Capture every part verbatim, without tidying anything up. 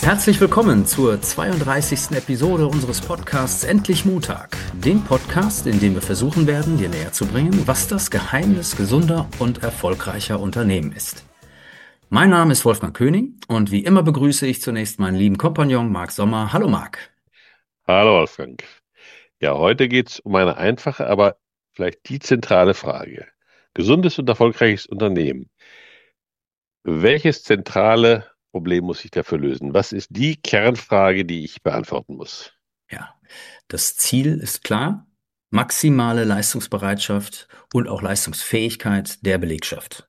Herzlich willkommen zur zweiunddreißigsten Episode unseres Podcasts Endlich Montag. Dem Podcast, in dem wir versuchen werden, dir näher zu bringen, was das Geheimnis gesunder und erfolgreicher Unternehmen ist. Mein Name ist Wolfgang König und wie immer begrüße ich zunächst meinen lieben Kompagnon Marc Sommer. Hallo Marc. Hallo Wolfgang. Ja, heute geht es um eine einfache, aber vielleicht die zentrale Frage. Gesundes und erfolgreiches Unternehmen. Welches zentrale Problem muss ich dafür lösen? Was ist die Kernfrage, die ich beantworten muss? Ja, das Ziel ist klar: maximale Leistungsbereitschaft und auch Leistungsfähigkeit der Belegschaft.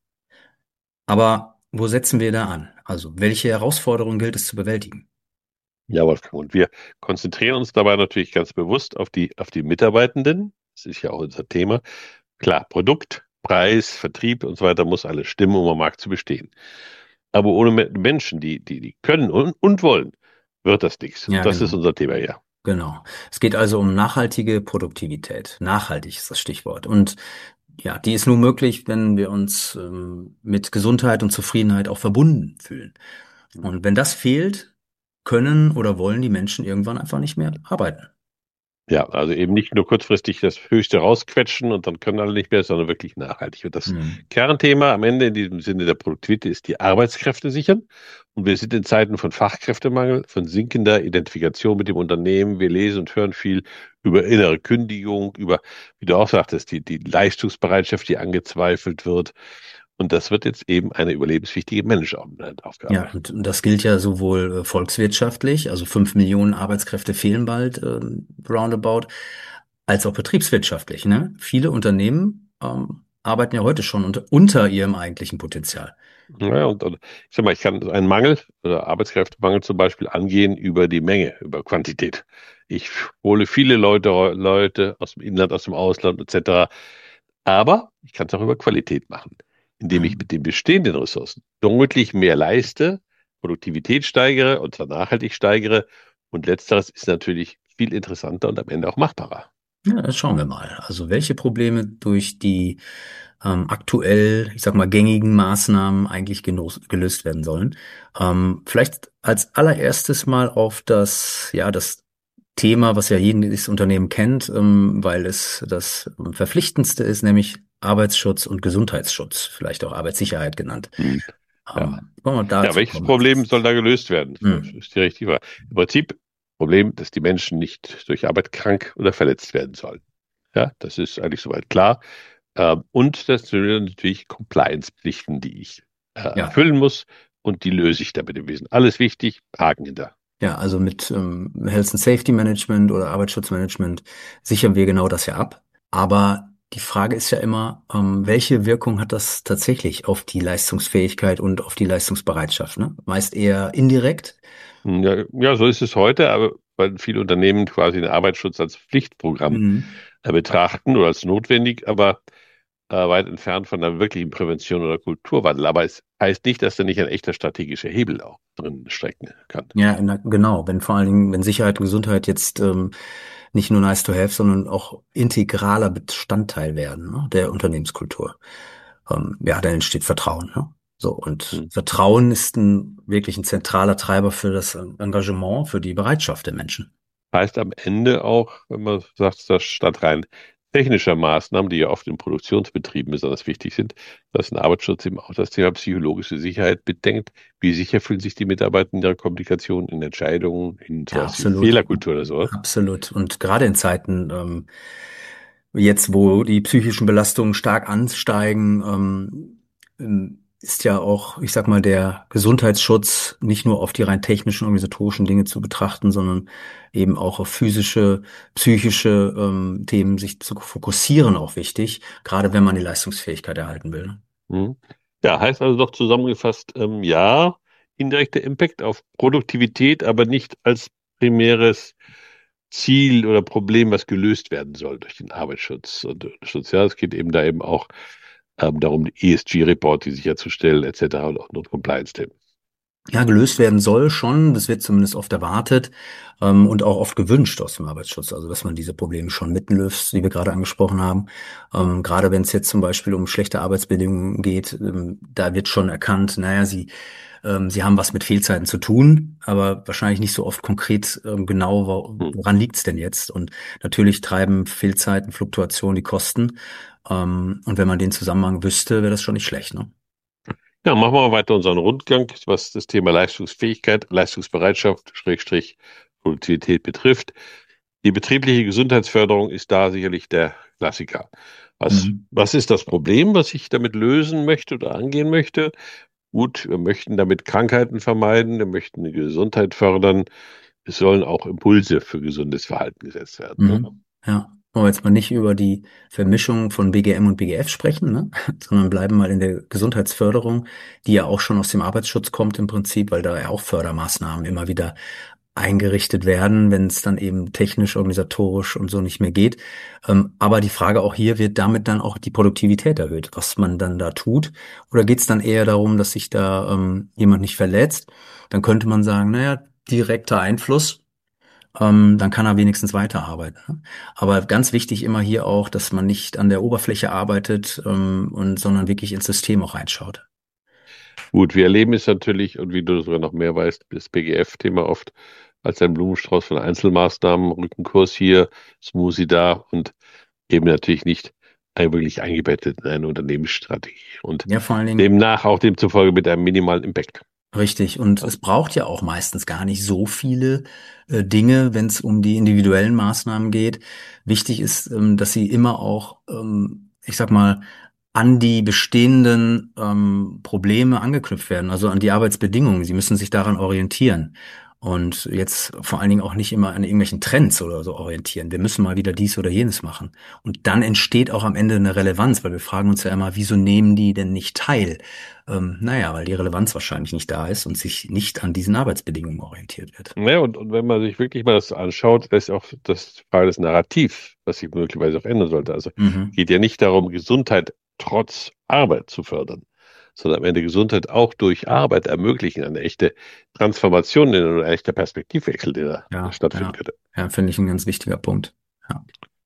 Aber wo setzen wir da an? Also, welche Herausforderungen gilt es zu bewältigen? Ja, Wolfgang, und wir konzentrieren uns dabei natürlich ganz bewusst auf die, auf die Mitarbeitenden. Das ist ja auch unser Thema. Klar, Produkt, Preis, Vertrieb und so weiter muss alles stimmen, um am Markt zu bestehen. Aber ohne Me- Menschen, die, die, die können und, und wollen, wird das nichts. Und Ja, das ist genau. unser Thema hier. Genau. Es geht also um nachhaltige Produktivität. Nachhaltig ist das Stichwort. Und ja, die ist nur möglich, wenn wir uns ähm, mit Gesundheit und Zufriedenheit auch verbunden fühlen. Und wenn das fehlt, können oder wollen die Menschen irgendwann einfach nicht mehr arbeiten. Ja, also eben nicht nur kurzfristig das Höchste rausquetschen und dann können alle nicht mehr, sondern wirklich nachhaltig. Und das Hm. Kernthema am Ende in diesem Sinne der Produktivität ist die Arbeitskräfte sichern. Und wir sind in Zeiten von Fachkräftemangel, von sinkender Identifikation mit dem Unternehmen. Wir lesen und hören viel über innere Kündigung, über, wie du auch sagtest, die, die Leistungsbereitschaft, die angezweifelt wird. Und das wird jetzt eben eine überlebenswichtige Ja, Managementaufgabe. und und das gilt ja sowohl äh, volkswirtschaftlich, also fünf Millionen Arbeitskräfte fehlen bald, ähm, roundabout, als auch betriebswirtschaftlich, ne? Viele Unternehmen ähm, arbeiten ja heute schon unter, unter ihrem eigentlichen Potenzial. Ja, und, und ich sag mal, ich kann einen Mangel oder Arbeitskräftemangel zum Beispiel angehen über die Menge, über Quantität. Ich hole viele Leute, Leute aus dem Inland, aus dem Ausland et cetera. Aber ich kann es auch über Qualität machen, indem ich Mhm. mit den bestehenden Ressourcen deutlich mehr leiste, Produktivität steigere und zwar nachhaltig steigere. Und letzteres ist natürlich viel interessanter und am Ende auch machbarer. Ja, das schauen wir mal. Also welche Probleme durch die ähm, aktuell, ich sag mal, gängigen Maßnahmen eigentlich genos- gelöst werden sollen. Ähm, vielleicht als allererstes mal auf das, ja, das Thema, was ja jedes Unternehmen kennt, ähm, weil es das verpflichtendste ist, nämlich Arbeitsschutz und Gesundheitsschutz, vielleicht auch Arbeitssicherheit genannt. Hm. Ja. Ähm, wollen wir Ja, dazu welches kommen als Problem soll erstes? da gelöst werden? Das Hm. ist die richtige Frage. Im Prinzip Problem, dass die Menschen nicht durch Arbeit krank oder verletzt werden sollen. Ja, das ist eigentlich soweit klar. Ähm, Und das sind natürlich Compliance-Pflichten, die ich äh, Ja. erfüllen muss und die löse ich damit im Wesentlichen. Alles wichtig, Haken hinter. Ja, also mit ähm, Health and Safety Management oder Arbeitsschutzmanagement sichern wir genau das ja ab. Aber die Frage ist ja immer, ähm, welche Wirkung hat das tatsächlich auf die Leistungsfähigkeit und auf die Leistungsbereitschaft, ne? Meist eher indirekt. Hm, Ja, ja, so ist es heute, aber weil viele Unternehmen quasi den Arbeitsschutz als Pflichtprogramm Mhm. äh, betrachten oder als notwendig, aber äh, weit entfernt von einer wirklichen Prävention oder Kulturwandel. Aber es heißt nicht, dass da nicht ein echter strategischer Hebel auch drin stecken kann. Ja, na, genau. Wenn vor allen Dingen, wenn Sicherheit und Gesundheit jetzt ähm, nicht nur nice to have, sondern auch integraler Bestandteil werden, ne, der Unternehmenskultur. Ähm, ja, dann entsteht Vertrauen. Ne? So, und Hm. Vertrauen ist ein wirklich ein zentraler Treiber für das Engagement, für die Bereitschaft der Menschen. Heißt am Ende auch, wenn man sagt, das statt rein technischer Maßnahmen, die ja oft in Produktionsbetrieben besonders wichtig sind, dass ein Arbeitsschutz eben auch das Thema psychologische Sicherheit bedenkt. Wie sicher fühlen sich die Mitarbeiter in ihrer Kommunikation, in Entscheidungen, in Ja, sowas wie absolut. Fehlerkultur oder so? Absolut. Und gerade in Zeiten, ähm, jetzt, wo die psychischen Belastungen stark ansteigen, ähm, ähm, ist ja auch, ich sag mal, der Gesundheitsschutz nicht nur auf die rein technischen, organisatorischen Dinge zu betrachten, sondern eben auch auf physische, psychische ähm, Themen sich zu fokussieren, auch wichtig, gerade wenn man die Leistungsfähigkeit erhalten will. Hm. Ja, heißt also doch zusammengefasst, ähm, ja, indirekter Impact auf Produktivität, aber nicht als primäres Ziel oder Problem, was gelöst werden soll durch den Arbeitsschutz und Schutz. Ja, es geht eben da eben auch ähm, darum, die E S G-Report, die sicherzustellen, et cetera und auch Non-Compliance-Themen. Ja, gelöst werden soll schon. Das wird zumindest oft erwartet, ähm, und auch oft gewünscht aus dem Arbeitsschutz. Also, dass man diese Probleme schon mitlöst, die wir gerade angesprochen haben. Ähm, gerade wenn es jetzt zum Beispiel um schlechte Arbeitsbedingungen geht, ähm, da wird schon erkannt, naja, sie, ähm, sie haben was mit Fehlzeiten zu tun, aber wahrscheinlich nicht so oft konkret, ähm, genau, wo, Hm. woran liegt's denn jetzt? Und natürlich treiben Fehlzeiten, Fluktuationen die Kosten. Ähm, und wenn man den Zusammenhang wüsste, wäre das schon nicht schlecht, ne? Ja, machen wir mal weiter unseren Rundgang, was das Thema Leistungsfähigkeit, Leistungsbereitschaft, Schrägstrich Produktivität betrifft. Die betriebliche Gesundheitsförderung ist da sicherlich der Klassiker. Was, Mhm. was ist das Problem, was ich damit lösen möchte oder angehen möchte? Gut, wir möchten damit Krankheiten vermeiden, wir möchten die Gesundheit fördern. Es sollen auch Impulse für gesundes Verhalten gesetzt werden. Ne? Mhm. Ja, wollen wir jetzt mal nicht über die Vermischung von B G M und B G F sprechen, ne? Sondern bleiben mal in der Gesundheitsförderung, die ja auch schon aus dem Arbeitsschutz kommt im Prinzip, weil da ja auch Fördermaßnahmen immer wieder eingerichtet werden, wenn es dann eben technisch, organisatorisch und so nicht mehr geht. Ähm, aber die Frage auch hier, wird damit dann auch die Produktivität erhöht, was man dann da tut? Oder geht es dann eher darum, dass sich da ähm, jemand nicht verletzt? Dann könnte man sagen, naja, direkter Einfluss, ähm, dann kann er wenigstens weiterarbeiten. Ne? Aber ganz wichtig immer hier auch, dass man nicht an der Oberfläche arbeitet, ähm, und sondern wirklich ins System auch reinschaut. Gut, wir erleben es natürlich, und wie du sogar noch mehr weißt, das B G F-Thema oft als ein Blumenstrauß von Einzelmaßnahmen, Rückenkurs hier, Smoothie da und eben natürlich nicht ein- wirklich eingebettet in eine Unternehmensstrategie und Ja, vor allen Dingen. demnach auch demzufolge mit einem minimalen Impact. Richtig. Und es braucht ja auch meistens gar nicht so viele äh, Dinge, wenn es um die individuellen Maßnahmen geht. Wichtig ist, ähm, dass sie immer auch, ähm, ich sag mal, an die bestehenden ähm, Probleme angeknüpft werden, also an die Arbeitsbedingungen. Sie müssen sich daran orientieren. Und jetzt vor allen Dingen auch nicht immer an irgendwelchen Trends oder so orientieren. Wir müssen mal wieder dies oder jenes machen. Und dann entsteht auch am Ende eine Relevanz, weil wir fragen uns ja immer, wieso nehmen die denn nicht teil? Ähm, naja, weil die Relevanz wahrscheinlich nicht da ist und sich nicht an diesen Arbeitsbedingungen orientiert wird. Ja, und, und wenn man sich wirklich mal das anschaut, ist auch das Frage des Narrativs, was sich möglicherweise auch ändern sollte. Also Mhm. geht ja nicht darum, Gesundheit trotz Arbeit zu fördern, sondern am Ende Gesundheit auch durch Arbeit ermöglichen, eine echte Transformation, ein echter Perspektivwechsel, der da Ja, stattfinden ja, könnte. ja, finde ich ein ganz wichtiger Punkt. Ja.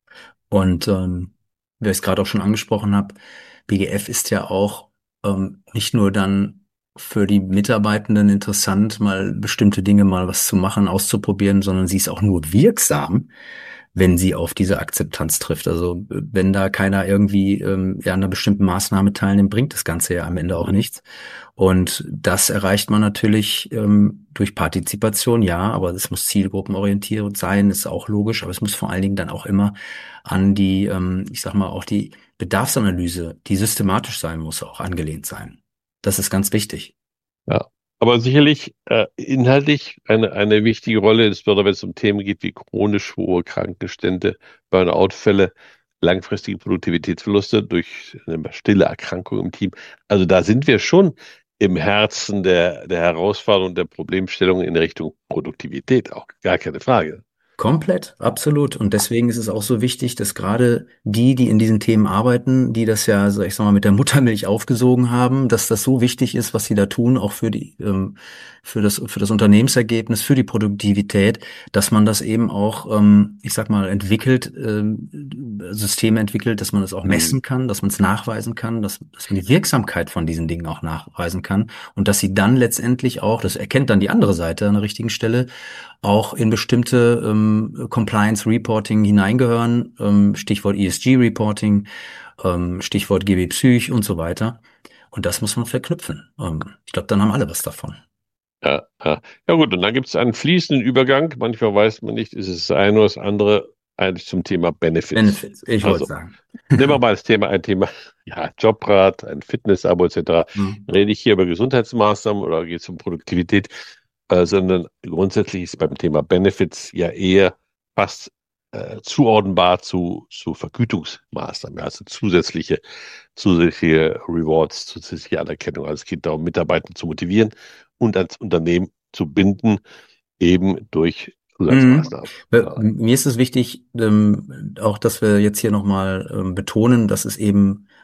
Und ähm, wie ich es gerade auch schon angesprochen habe, B G F ist ja auch ähm, nicht nur dann für die Mitarbeitenden interessant, mal bestimmte Dinge mal was zu machen, auszuprobieren, sondern sie ist auch nur wirksam, wenn sie auf diese Akzeptanz trifft. Also äh, wenn da keiner irgendwie ähm, ja, an einer bestimmten Maßnahme teilnimmt, bringt das Ganze ja am Ende auch nichts. Und das erreicht man natürlich ähm, durch Partizipation, ja, aber es muss zielgruppenorientiert sein, ist auch logisch, aber es muss vor allen Dingen dann auch immer an die, ähm, ich sag mal, auch die Bedarfsanalyse, die systematisch sein muss, auch angelehnt sein. Das ist ganz wichtig. Ja. Aber sicherlich äh, inhaltlich eine, eine wichtige Rolle, insbesondere wenn es um Themen geht wie chronisch hohe Krankenstände, Burnout-Fälle, langfristige Produktivitätsverluste durch eine stille Erkrankung im Team. Also da sind wir schon im Herzen der, der Herausforderung, der Problemstellung in Richtung Produktivität, auch gar keine Frage. Komplett, absolut. Und deswegen ist es auch so wichtig, dass gerade die, die in diesen Themen arbeiten, die das ja, sag ich sag mal, mit der Muttermilch aufgesogen haben, dass das so wichtig ist, was sie da tun, auch für die, ähm, für das, für das Unternehmensergebnis, für die Produktivität, dass man das eben auch, ähm, ich sag mal, entwickelt, ähm, Systeme entwickelt, dass man das auch Hm. messen kann, dass man es nachweisen kann, dass, dass man die Wirksamkeit von diesen Dingen auch nachweisen kann und dass sie dann letztendlich auch, das erkennt dann die andere Seite an der richtigen Stelle, auch in bestimmte ähm, Compliance Reporting hineingehören, ähm, Stichwort E S G Reporting, ähm, Stichwort G B Psych und so weiter. Und das muss man verknüpfen. Ähm, ich glaube, dann haben alle was davon. Ja, ja. Ja gut, und dann gibt es einen fließenden Übergang. Manchmal weiß man nicht, ist es das eine oder das andere eigentlich zum Thema Benefits. Benefits, ich wollte Also sagen. nehmen wir mal das Thema, ein Thema, ja, Jobrat, ein Fitnessabo et cetera. Hm. Rede ich hier über Gesundheitsmaßnahmen oder geht es um Produktivität, äh, sondern grundsätzlich ist beim Thema Benefits ja eher fast äh, zuordnenbar zu, zu Vergütungsmaßnahmen, ja, also zusätzliche, zusätzliche Rewards, zusätzliche Anerkennung. Also es geht darum, Mitarbeiter zu motivieren und ans Unternehmen zu binden, eben durch Mhm. Zusatzmaßnahmen. Äh, Ja. Mir ist es wichtig, ähm, auch dass wir jetzt hier nochmal ähm, betonen, dass es eben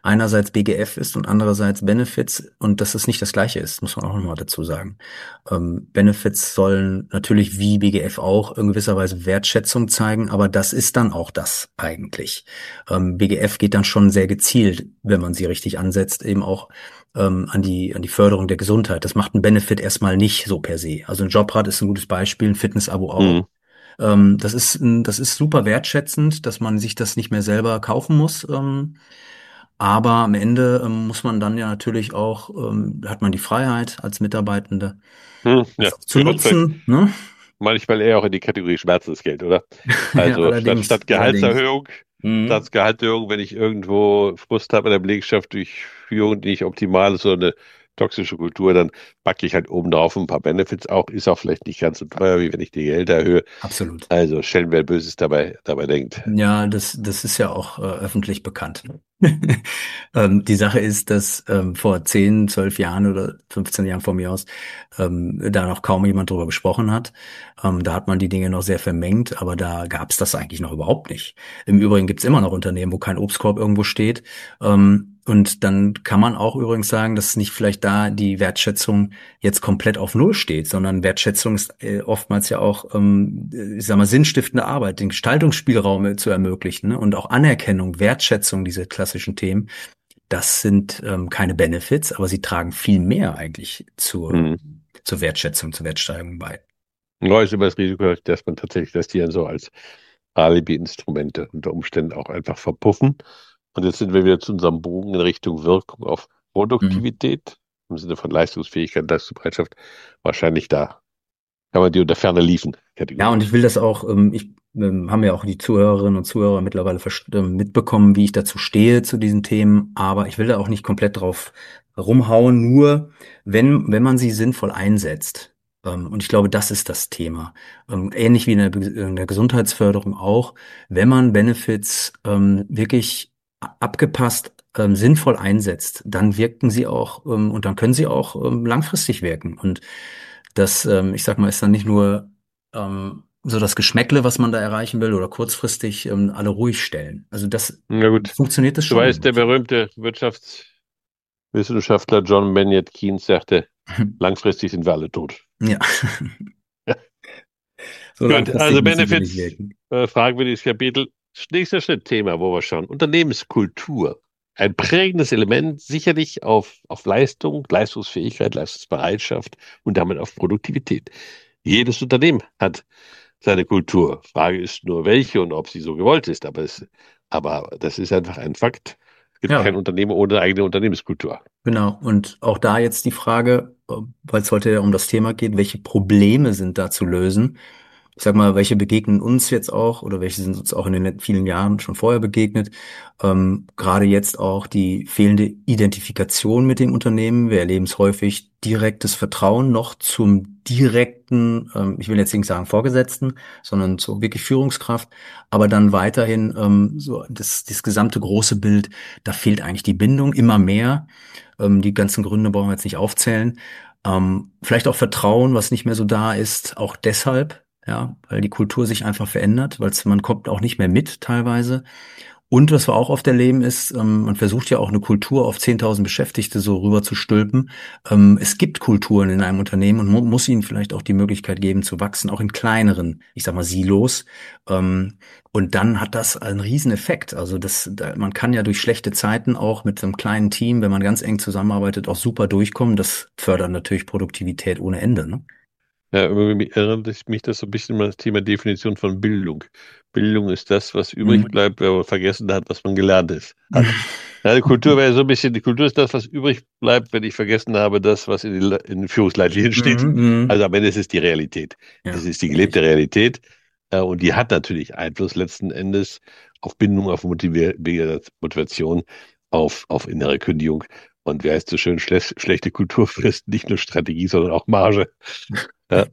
einerseits B G F ist und andererseits Benefits und dass es nicht das Gleiche ist, muss man auch nochmal dazu sagen. Ähm, Benefits sollen natürlich wie B G F auch in gewisser Weise Wertschätzung zeigen, aber das ist dann auch das eigentlich. Ähm, B G F geht dann schon sehr gezielt, wenn man sie richtig ansetzt, eben auch ähm, an die an die Förderung der Gesundheit. Das macht ein Benefit erstmal nicht so per se. Also ein Jobrad ist ein gutes Beispiel, ein Fitness-Abo auch. Mhm. Ähm, das ist, ein- das ist super wertschätzend, dass man sich das nicht mehr selber kaufen muss. Ähm, aber am Ende ähm, muss man dann ja natürlich auch, ähm, hat man die Freiheit als Mitarbeitende, Hm, ja, das auch zu gehört vielleicht nutzen, ne? manchmal eher auch in die Kategorie Schmerzensgeld, oder? Ja, Also statt, allerdings, statt allerdings. Gehaltserhöhung, Mhm. statt Gehaltserhöhung, wenn ich irgendwo Frust habe in der Belegschaft durch Führung, die nicht optimal ist, oder eine toxische Kultur, dann packe ich halt oben drauf ein paar Benefits auch, ist auch vielleicht nicht ganz so teuer, wie wenn ich die Gehälter erhöhe. Absolut. Also stellen, wer Böses dabei, dabei denkt. Ja, das, das ist ja auch äh, öffentlich bekannt. Ähm, die Sache ist, dass ähm, vor zehn, zwölf Jahren oder fünfzehn Jahren von mir aus ähm, da noch kaum jemand drüber gesprochen hat. Ähm, da hat man die Dinge noch sehr vermengt, aber da gab es das eigentlich noch überhaupt nicht. Im Übrigen gibt es immer noch Unternehmen, wo kein Obstkorb irgendwo steht. Ähm, und dann kann man auch übrigens sagen, dass nicht vielleicht da die Wertschätzung jetzt komplett auf Null steht, sondern Wertschätzung ist äh, oftmals ja auch, ähm, ich sag mal, sinnstiftende Arbeit, den Gestaltungsspielraum äh, zu ermöglichen, ne? Und auch Anerkennung, Wertschätzung, diese klassischen Themen. Das sind ähm, keine Benefits, aber sie tragen viel mehr eigentlich zur, Hm. zur Wertschätzung, zur Wertsteigerung bei. Neu ist immer das Risiko, dass man tatsächlich, dass die dann so als Alibi-Instrumente unter Umständen auch einfach verpuffen. Und jetzt sind wir wieder zu unserem Bogen in Richtung Wirkung auf Mhm. Produktivität im Sinne von Leistungsfähigkeit, Leistungsbereitschaft. Wahrscheinlich da kann man die unter ferner liefen Ja, und kategorisieren. ich will das auch, ähm, ich ähm, haben ja auch die Zuhörerinnen und Zuhörer mittlerweile verst- ähm, mitbekommen, wie ich dazu stehe zu diesen Themen, aber ich will da auch nicht komplett drauf rumhauen, nur wenn, wenn man sie sinnvoll einsetzt. Ähm, und ich glaube, das ist das Thema. Ähm, ähnlich wie in der, Be- in der Gesundheitsförderung auch, wenn man Benefits ähm, wirklich a- abgepasst ähm, sinnvoll einsetzt, dann wirken sie auch ähm, und dann können sie auch ähm, langfristig wirken. Und das, ähm, ich sag mal, ist dann nicht nur ähm, so das Geschmäckle, was man da erreichen will, oder kurzfristig ähm, alle ruhig stellen. Also das Na gut, funktioniert das du schon, weißt, glaube der ich. berühmte Wirtschaftswissenschaftler John Maynard Keynes sagte, langfristig sind wir alle tot. Ja, so Gut, langfristig also müssen sie nicht Benefits, wirken. äh, fragwürdiges Kapitel. Nächster Schritt, Thema, wo wir schauen. Unternehmenskultur. Ein prägendes Element, sicherlich auf, auf Leistung, Leistungsfähigkeit, Leistungsbereitschaft und damit auf Produktivität. Jedes Unternehmen hat seine Kultur. Frage ist nur, welche und ob sie so gewollt ist. Aber, es, aber das ist einfach ein Fakt. Es gibt kein Ja, Unternehmen ohne eigene Unternehmenskultur. genau. Und auch da jetzt die Frage, äh, weil es heute ja um das Thema geht, welche Probleme sind da zu lösen? Ich sag mal, welche begegnen uns jetzt auch oder welche sind uns auch in den vielen Jahren schon vorher begegnet? Ähm, gerade jetzt auch die fehlende Identifikation mit dem Unternehmen. Wir erleben es häufig direktes Vertrauen noch zum direkten, ähm, ich will jetzt nicht sagen Vorgesetzten, sondern zur wirklich Führungskraft. Aber dann weiterhin ähm, so das, das gesamte große Bild, da fehlt eigentlich die Bindung immer mehr. Ähm, die ganzen Gründe brauchen wir jetzt nicht aufzählen. Ähm, vielleicht auch Vertrauen, was nicht mehr so da ist, auch deshalb, ja, weil die Kultur sich einfach verändert, weil man kommt auch nicht mehr mit teilweise. Und was wir auch oft erleben ist, ähm, man versucht ja auch eine Kultur auf zehntausend Beschäftigte so rüber zu stülpen. Ähm, es gibt Kulturen in einem Unternehmen und mu muss ihnen vielleicht auch die Möglichkeit geben zu wachsen, auch in kleineren, ich sag mal, Silos. Ähm, und dann hat das einen riesen Effekt. Also das, da, man kann ja durch schlechte Zeiten auch mit einem kleinen Team, wenn man ganz eng zusammenarbeitet, auch super durchkommen. Das fördert natürlich Produktivität ohne Ende, ne? Ja, irgendwie erinnert mich das so ein bisschen an das Thema Definition von Bildung. Bildung ist das, was übrig Mhm. bleibt, wenn man vergessen hat, was man gelernt ist, hat. Ja, die Kultur wäre so ein bisschen, die Kultur ist das, was übrig bleibt, wenn ich vergessen habe, das, was in den, in den Führungsleitlinien steht. Mhm. Mhm. Also am Ende ist es die Realität. Es Ja, ist die gelebte richtig. Realität. Äh, Und die hat natürlich Einfluss letzten Endes auf Bindung, auf Motivier Motivation, auf, auf innere Kündigung. Und wie heißt so schön, schle schlechte Kultur frisst nicht nur Strategie, sondern auch Marge. Ja.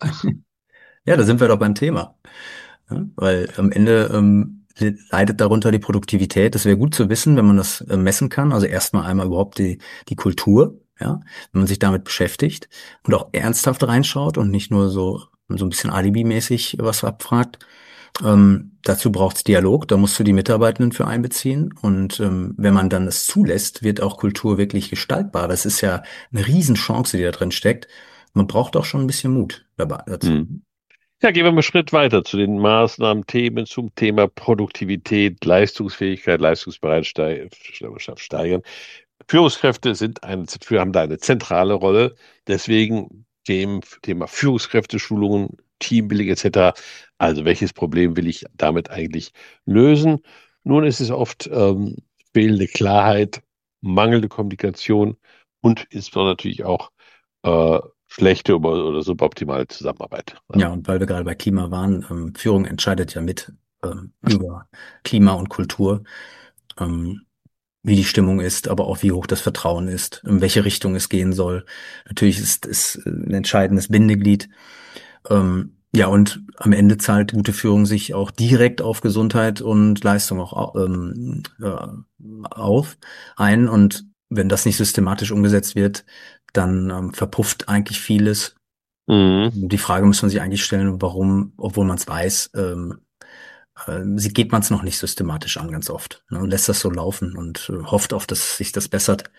Ja, da sind wir doch beim Thema. Ja, weil am Ende ähm, leidet darunter die Produktivität. Das wäre gut zu wissen, wenn man das äh, messen kann. Also erstmal einmal überhaupt die, die Kultur, ja, wenn man sich damit beschäftigt und auch ernsthaft reinschaut und nicht nur so, so ein bisschen Alibi-mäßig was abfragt. Ähm, dazu braucht es Dialog, da musst du die Mitarbeitenden für einbeziehen. Und ähm, wenn man dann es zulässt, wird auch Kultur wirklich gestaltbar. Das ist ja eine Riesenchance, die da drin steckt. Man braucht auch schon ein bisschen Mut dabei dazu. Mhm. Ja, gehen wir mal einen Schritt weiter zu den Maßnahmen, Themen zum Thema Produktivität, Leistungsfähigkeit, Leistungsbereitschaft steigern. Führungskräfte sind eine, haben da eine zentrale Rolle. Deswegen dem Thema Führungskräfteschulungen, Teambuilding et cetera. Also welches Problem will ich damit eigentlich lösen? Nun ist es oft ähm, fehlende Klarheit, mangelnde Kommunikation und insbesondere natürlich auch äh, schlechte oder, oder suboptimale Zusammenarbeit. Ja. Ja, und weil wir gerade bei Klima waren, ähm, Führung entscheidet ja mit ähm, über Klima und Kultur, ähm, wie die Stimmung ist, aber auch wie hoch das Vertrauen ist, in welche Richtung es gehen soll. Natürlich ist es ein entscheidendes Bindeglied. Ähm, ja, und am Ende zahlt gute Führung sich auch direkt auf Gesundheit und Leistung auch au- ähm, äh, auf ein. Und wenn das nicht systematisch umgesetzt wird, dann ähm, verpufft eigentlich vieles. Mhm. Die Frage muss man sich eigentlich stellen, warum, obwohl man es weiß, ähm, äh, sie geht man es noch nicht systematisch an, ganz oft. Ne, und lässt das so laufen und äh, hofft auf, dass sich das bessert.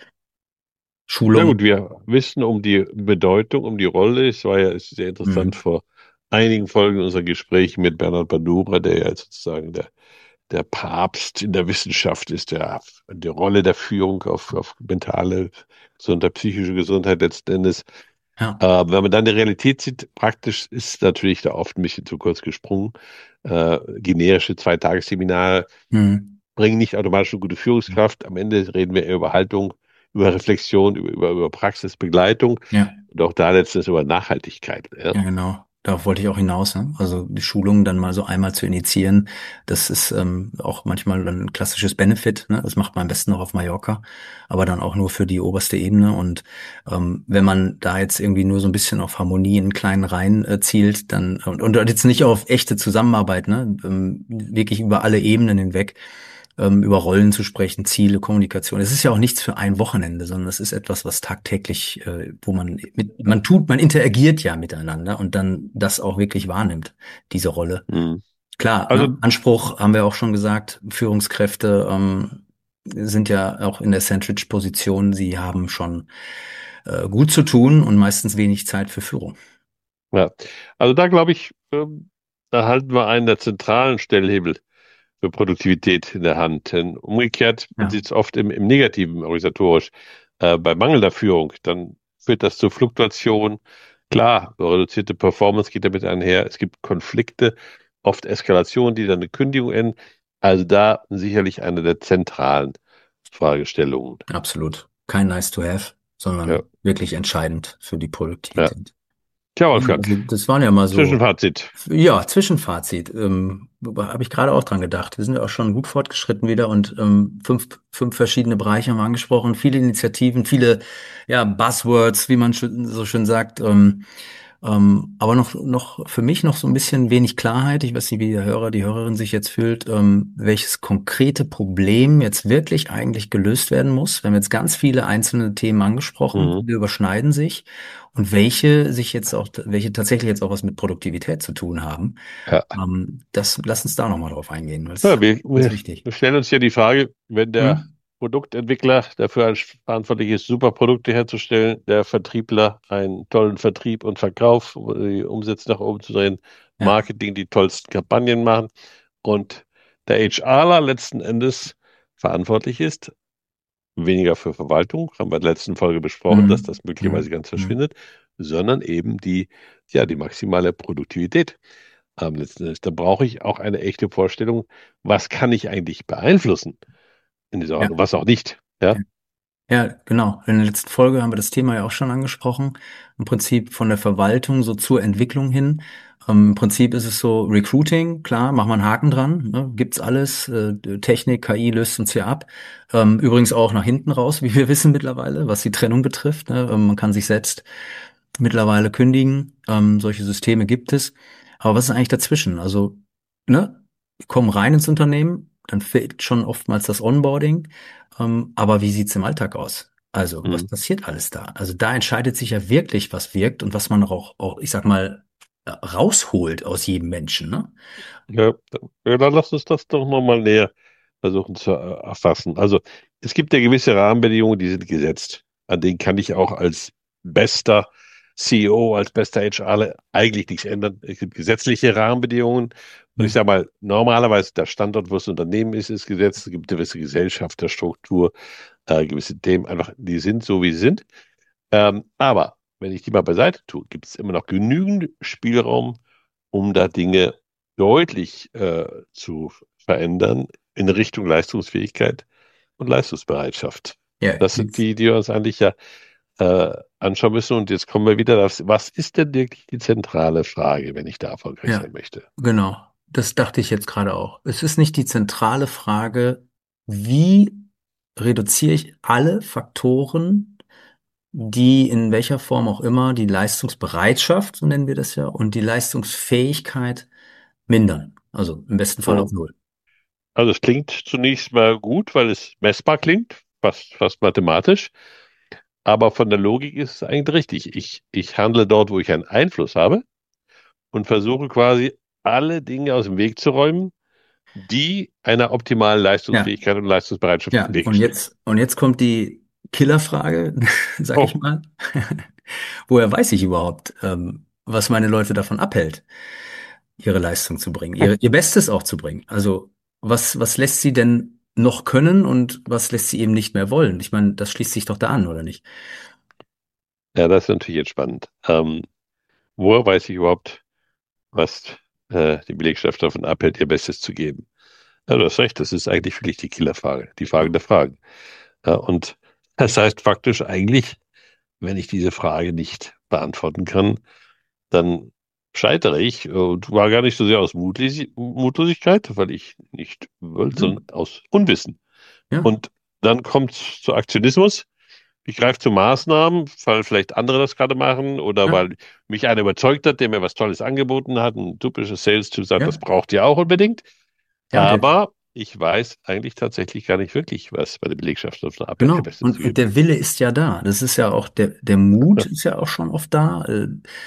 Na Schulung. gut, wir wissen um die Bedeutung, um die Rolle. Es war ja es ist sehr interessant Mhm. vor einigen Folgen unserer Gespräche mit Bernhard Bandura, der ja sozusagen der, der Papst in der Wissenschaft ist, der die Rolle der Führung auf, auf mentale Gesundheit, psychische Gesundheit letzten Endes. Ja. Äh, wenn man dann die Realität sieht, praktisch ist natürlich da oft ein bisschen zu kurz gesprungen. Äh, generische Zweitagesseminare Mhm. bringen nicht automatisch eine gute Führungskraft. Am Ende reden wir eher über Haltung, über Reflexion, über, über, über Praxisbegleitung Ja. und auch da letztens über Nachhaltigkeit. Ja. Ja, genau. Darauf wollte ich auch hinaus. Ne? Also die Schulungen dann mal so einmal zu initiieren, das ist ähm, auch manchmal ein klassisches Benefit. Ne? Das macht man am besten noch auf Mallorca, aber dann auch nur für die oberste Ebene. Und ähm, wenn man da jetzt irgendwie nur so ein bisschen auf Harmonie in kleinen Reihen äh, zielt, dann und, und jetzt nicht auf echte Zusammenarbeit, ne? Ähm, wirklich über alle Ebenen hinweg, ähm, über Rollen zu sprechen, Ziele, Kommunikation. Es ist ja auch nichts für ein Wochenende, sondern es ist etwas, was tagtäglich, äh, wo man mit, man tut, man interagiert ja miteinander und dann das auch wirklich wahrnimmt, diese Rolle. Mhm. Klar, Also, ne? Anspruch haben wir auch schon gesagt, Führungskräfte ähm, sind ja auch in der Sandwich-Position, sie haben schon äh, gut zu tun und meistens wenig Zeit für Führung. ja. Also da glaube ich, ähm, da halten wir einen der zentralen Stellhebel für Produktivität in der Hand. Denn umgekehrt, man Ja, sieht es oft im, im Negativen organisatorisch, äh, bei mangelnder Führung, dann führt das zu Fluktuation. Klar, reduzierte Performance geht damit einher. Es gibt Konflikte, oft Eskalationen, die dann eine Kündigung enden. Also da sicherlich eine der zentralen Fragestellungen. absolut. Kein nice to have, Ja, sondern wirklich entscheidend für die ja. Produktivität. Tja, Ja, Wolfgang, also das waren ja mal so, Zwischenfazit. ja, Zwischenfazit. Ähm, habe ich gerade auch dran gedacht. Wir sind ja auch schon gut fortgeschritten wieder und ähm, fünf, fünf verschiedene Bereiche haben wir angesprochen, viele Initiativen, viele ja, Buzzwords, wie man schön, so schön sagt. Ähm, ähm, aber noch, noch für mich noch so ein bisschen wenig Klarheit. Ich weiß nicht, wie der Hörer, die Hörerin sich jetzt fühlt, ähm, welches konkrete Problem jetzt wirklich eigentlich gelöst werden muss. Wir haben jetzt ganz viele einzelne Themen angesprochen, Mhm. viele überschneiden sich und welche sich jetzt auch, welche tatsächlich jetzt auch was mit Produktivität zu tun haben. Ja. Ähm, das, lass uns da nochmal drauf eingehen, weil Ja, es wir, ist wir, wichtig. wir stellen uns hier die Frage, wenn der Hm? Produktentwickler dafür verantwortlich ist, super Produkte herzustellen, der Vertriebler einen tollen Vertrieb und Verkauf, die Umsätze nach oben zu drehen, Ja. Marketing, die tollsten Kampagnen machen und der HRler letzten Endes verantwortlich ist, weniger für Verwaltung, haben wir in der letzten Folge besprochen, dass Hm. das möglicherweise Hm. ganz Hm. verschwindet, sondern eben die, ja, die maximale Produktivität am letzten Endes. Da brauche ich auch eine echte Vorstellung, was kann ich eigentlich beeinflussen in dieser Ja. Ordnung, was auch nicht. Ja. Ja. Ja, genau. In der letzten Folge haben wir das Thema ja auch schon angesprochen. Im Prinzip von der Verwaltung so zur Entwicklung hin. Ähm, Im Prinzip ist es so Recruiting, klar, machen wir einen Haken dran, ne? Gibt's alles. Äh, Technik, K I löst uns hier ab. Ähm, übrigens auch nach hinten raus, wie wir wissen mittlerweile, was die Trennung betrifft. Ne? Ähm, man kann sich selbst mittlerweile kündigen. Ähm, solche Systeme gibt es. Aber was ist eigentlich dazwischen? Also, ne, die kommen rein ins Unternehmen, dann fehlt schon oftmals das Onboarding. Ähm, aber wie sieht's im Alltag aus? Also, was Mhm. passiert alles da? Also, da entscheidet sich ja wirklich, was wirkt und was man auch, auch, ich sag mal, äh, rausholt aus jedem Menschen, ne? Ja, ja, dann lass uns das doch nochmal näher versuchen zu äh, erfassen. Also es gibt ja gewisse Rahmenbedingungen, die sind gesetzt. An denen kann ich auch als bester C E O, als bester H R eigentlich nichts ändern. Es gibt gesetzliche Rahmenbedingungen. Und ich Hm. sage mal, normalerweise der Standort, wo das Unternehmen ist, ist gesetzt. Es gibt eine gewisse Gesellschafterstruktur, äh, gewisse Themen, einfach, die sind so, wie sie sind. Ähm, aber wenn ich die mal beiseite tue, gibt es immer noch genügend Spielraum, um da Dinge deutlich äh, zu verändern in Richtung Leistungsfähigkeit und Leistungsbereitschaft. Ja, Das sind die, die wir uns eigentlich ja äh, anschauen müssen. Und jetzt kommen wir wieder auf, was ist denn wirklich die zentrale Frage, wenn ich da erfolgreich ja, sein möchte? genau. Das dachte ich jetzt gerade auch. Es ist nicht die zentrale Frage, wie reduziere ich alle Faktoren, die in welcher Form auch immer die Leistungsbereitschaft, so nennen wir das ja, und die Leistungsfähigkeit mindern. Also im besten Fall auf Mhm. Null. Also es klingt zunächst mal gut, weil es messbar klingt, fast, fast mathematisch. Aber von der Logik ist es eigentlich richtig. Ich, ich handle dort, wo ich einen Einfluss habe und versuche quasi alle Dinge aus dem Weg zu räumen, die einer optimalen Ja, Leistungsfähigkeit und Leistungsbereitschaft im ja. Wege Und stehen. jetzt, und jetzt kommt die Killerfrage, sag ich Oh, mal. Woher weiß ich überhaupt, ähm, was meine Leute davon abhält, ihre Leistung zu bringen, ihre, ihr Bestes auch zu bringen? Also, was, was lässt sie denn noch können und was lässt sie eben nicht mehr wollen? Ich meine, das schließt sich doch da an, oder nicht? ja, das ist natürlich jetzt spannend. Ähm, woher weiß ich überhaupt, was äh, die Belegschaft davon abhält, ihr Bestes zu geben? Ja, du hast recht, das ist eigentlich wirklich die Killerfrage, die Frage der Fragen. Ja, und das heißt faktisch eigentlich, wenn ich diese Frage nicht beantworten kann, dann scheitere ich. Und war gar nicht so sehr aus Mutlos Mutlosigkeit, weil ich nicht wollte, Hm. sondern aus Unwissen. Ja, Und dann kommt es zu Aktionismus. Ich greife zu Maßnahmen, weil vielleicht andere das gerade machen oder ja, weil mich einer überzeugt hat, der mir was Tolles angeboten hat. Ein typisches Sales-Typ sagt, das ja, braucht ihr auch unbedingt. ja, der, Aber ich weiß eigentlich tatsächlich gar nicht wirklich, was bei der Belegschaft auf der Arbeit ihr genau. Bestes zu Und geben. der Wille ist ja da. Das ist ja auch der, der Mut ist ja auch schon oft da. äh,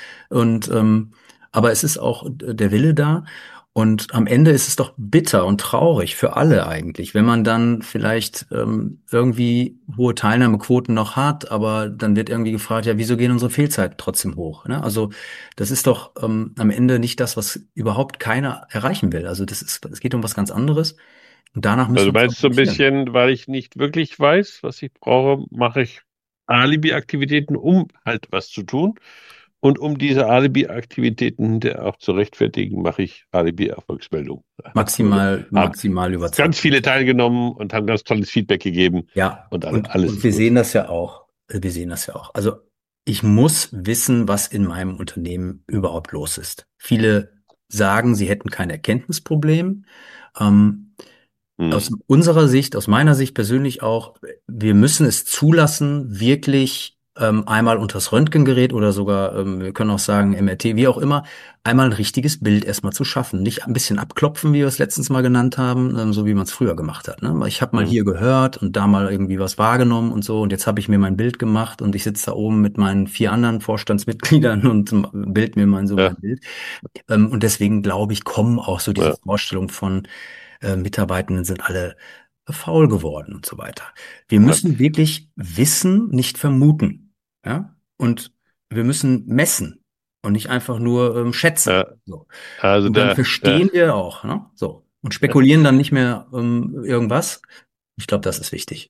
Und ähm, aber es ist auch der Wille da. Und am Ende ist es doch bitter und traurig für alle eigentlich, wenn man dann vielleicht ähm, irgendwie hohe Teilnahmequoten noch hat, aber dann wird irgendwie gefragt, ja, wieso gehen unsere Fehlzeiten trotzdem hoch? Ne? Also das ist doch ähm, am Ende nicht das, was überhaupt keiner erreichen will. Also das ist, es geht um was ganz anderes. Und danach müssen Also wir du uns meinst so ein orientieren. bisschen, weil ich nicht wirklich weiß, was ich brauche, mache ich Alibi-Aktivitäten, um halt was zu tun. Und um diese Alibi-Aktivitäten hinterher auch zu rechtfertigen, mache ich Alibi-Erfolgsmeldungen. Maximal, Haben maximal ganz überzeugt. viele teilgenommen und haben ganz tolles Feedback gegeben Ja, und alle, und, alles und ist wir gut. sehen das ja auch. Wir sehen das ja auch. Also ich muss wissen, was in meinem Unternehmen überhaupt los ist. Viele sagen, sie hätten kein Erkenntnisproblem. Ähm, aus Hm. unserer Sicht, aus meiner Sicht persönlich auch, wir müssen es zulassen, wirklich ähm, einmal unters Röntgengerät oder sogar, ähm, wir können auch sagen M R T, wie auch immer, einmal ein richtiges Bild erstmal zu schaffen. Nicht ein bisschen abklopfen, wie wir es letztens mal genannt haben, ähm, so wie man es früher gemacht hat. Ne? Ich habe mal Hm. hier gehört und da mal irgendwie was wahrgenommen und so und jetzt habe ich mir mein Bild gemacht und ich sitze da oben mit meinen vier anderen Vorstandsmitgliedern und bild mir mein so mein Ja, Bild. Ähm, und deswegen glaube ich, kommen auch so diese ja, Vorstellungen von äh, Mitarbeitenden sind alle faul geworden und so weiter. Wir ja, müssen wirklich wissen, nicht vermuten. Ja? Und wir müssen messen und nicht einfach nur ähm, schätzen. ja. So. Also Und dann der, der, verstehen wir auch, ne? So. Und ja. spekulieren dann nicht mehr ähm, irgendwas. Ich glaube, das ist wichtig.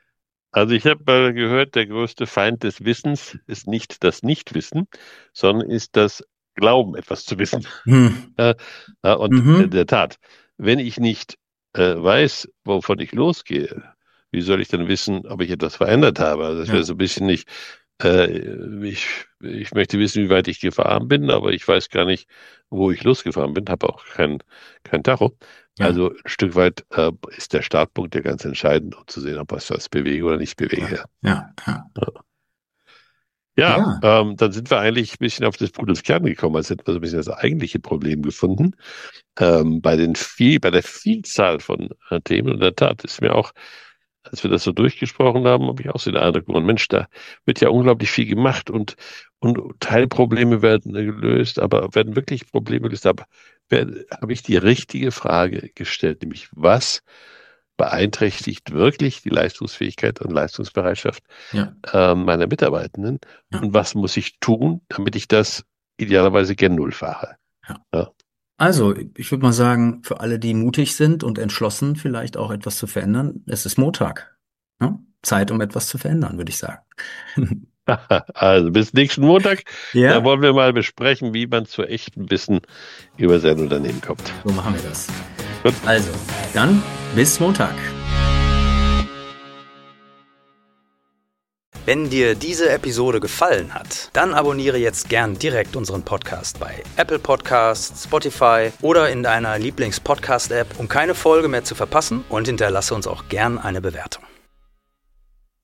Also ich habe äh, gehört, der größte Feind des Wissens ist nicht das Nichtwissen, sondern ist das Glauben, etwas zu wissen. Hm. Äh, äh, und in Mhm. der Tat, wenn ich nicht äh, weiß, wovon ich losgehe, wie soll ich dann wissen, ob ich etwas verändert habe? Also das wäre Ja, so ein bisschen nicht, äh, ich, ich möchte wissen, wie weit ich gefahren bin, aber ich weiß gar nicht, wo ich losgefahren bin, habe auch kein, kein Tacho. ja, Also ein Stück weit äh, ist der Startpunkt ja ganz entscheidend, um zu sehen, ob ich was bewege oder nicht ja, bewege. ja, ja. Ja, Ja. ähm, dann sind wir eigentlich ein bisschen auf des Pudels Kern gekommen, als hätten wir so ein bisschen das eigentliche Problem gefunden. Ähm, bei den viel, bei der Vielzahl von äh, Themen. Und in der Tat ist mir auch als wir das so durchgesprochen haben, habe ich auch so den Eindruck gewonnen, Mensch, da wird ja unglaublich viel gemacht und, und Teilprobleme werden gelöst, aber werden wirklich Probleme gelöst. Aber habe ich die richtige Frage gestellt, nämlich was beeinträchtigt wirklich die Leistungsfähigkeit und Leistungsbereitschaft Ja, äh, meiner Mitarbeitenden ja, und was muss ich tun, damit ich das idealerweise gen Null fahre? ja. Ja. Also, ich würde mal sagen, für alle, die mutig sind und entschlossen, vielleicht auch etwas zu verändern, es ist Montag. Ja? Zeit, um etwas zu verändern, würde ich sagen. Also bis nächsten Montag, da Ja, wollen wir mal besprechen, wie man zu echtem Wissen über sein Unternehmen kommt. so machen wir das. Gut. Also, dann bis Montag. Wenn dir diese Episode gefallen hat, dann abonniere jetzt gern direkt unseren Podcast bei Apple Podcasts, Spotify oder in deiner Lieblings-Podcast-App, um keine Folge mehr zu verpassen, und hinterlasse uns auch gern eine Bewertung.